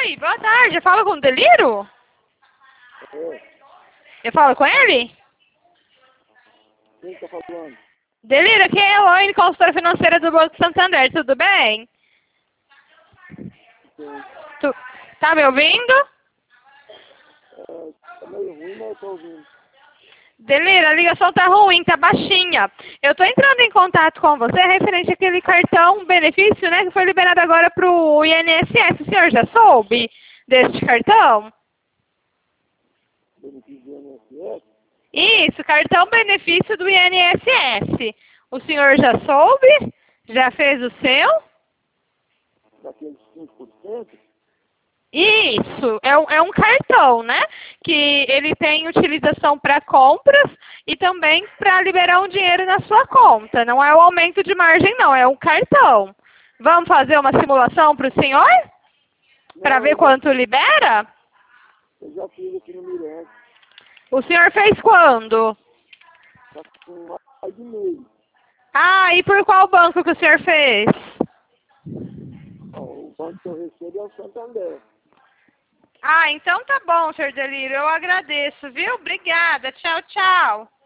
Oi, boa tarde. Eu falo com o Deliro? É, Eu falo com ele? quem tá falando? Deliro, aqui é a Elaine, consultora financeira do Banco Santander. Tudo bem? Quem? Tu... Tá me ouvindo? Tá meio ruim, mas eu tô ouvindo. Deliro, a ligação tá ruim, tá baixinha. Eu tô entrando em contato com você referente àquele cartão benefício, né, que foi liberado agora pro INSS. O senhor já soube deste cartão? Benefício do INSS? Isso, cartão benefício do INSS. O senhor já soube? Já fez o seu? Daqueles 5%? Isso, é um cartão, né? Que ele tem utilização para compras e também para liberar um dinheiro na sua conta. Não é o aumento de margem, não, é um cartão. Vamos fazer uma simulação para o senhor? Para Não, ver quanto libera? eu já fiz aqui no Mirante. O senhor fez quando? Tá com mais de meio. Ah, e por qual banco que o senhor fez? Ó, o banco que eu recebo é o Santander. Ah, então tá bom, senhor Delírio. Eu agradeço, viu? Obrigada. Tchau, tchau.